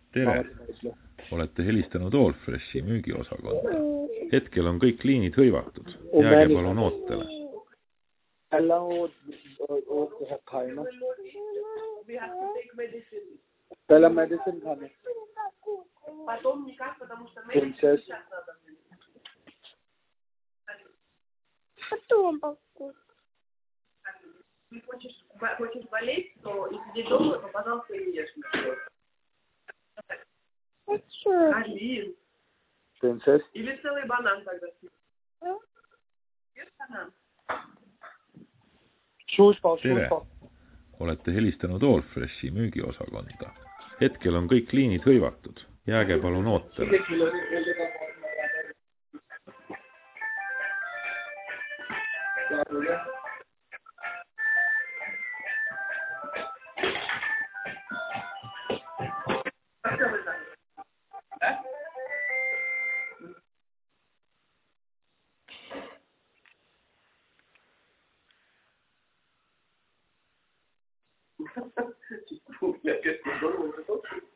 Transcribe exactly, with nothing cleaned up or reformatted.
Tere! Olete helistanud Allfreshi müügiosakonda. Hetkel on kõik liinid hõivatud. Jääge palun ootele. Pehla medicine खाने. Princess. Потом покушай. Хочешь, хочешь болеть, то и сиди дома, то, пожалуйста, и ешь. Алин. Princess. Или целый банан тогда. Ешь банан. Tere! Olete helistanud Allfreshi müügiosakonda. Hetkel on kõik liinid hõivatud. Jääge palun ootele. Я, конечно, здорово, это точно.